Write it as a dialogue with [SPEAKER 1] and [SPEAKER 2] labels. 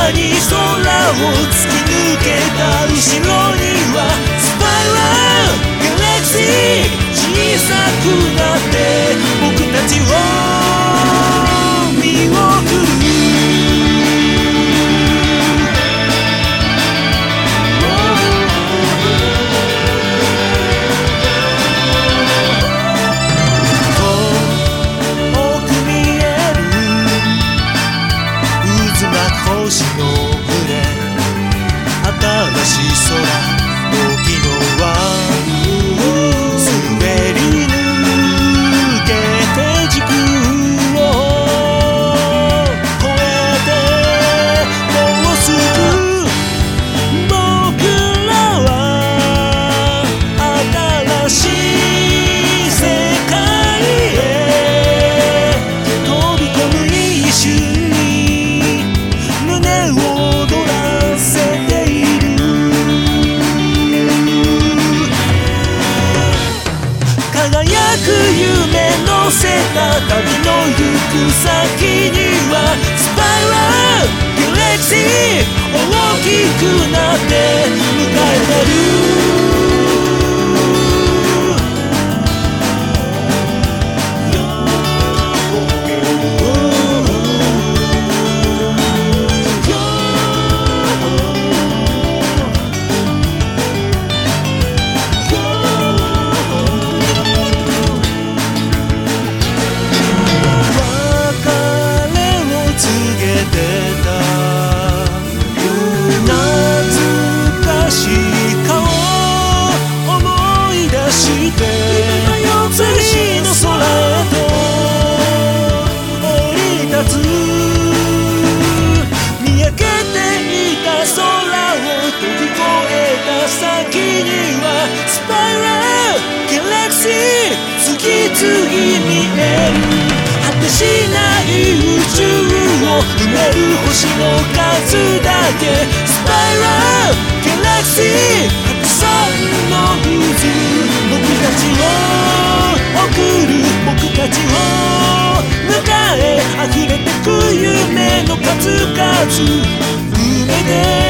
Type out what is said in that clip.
[SPEAKER 1] かに空を突き抜けた後ろにはスパイラルギャラクシー小さくなって僕たちを見送る星の群れ新しい空時の輪滑り抜けて時空を越えてもうすぐ僕らは新しい世界へ飛び込む一瞬夢乗せた旅の行く先にはスパイラルギャラクシー大きくなって迎えてる次の空へと降り立つ見上げていた空を飛び越えた先にはスパイラルギャラクシー次々見える果てしない宇宙を埋める星の数だけスパイラルギャラクシーたくさんの渦僕たちを僕たちを迎え溢れてく夢の数々埋めて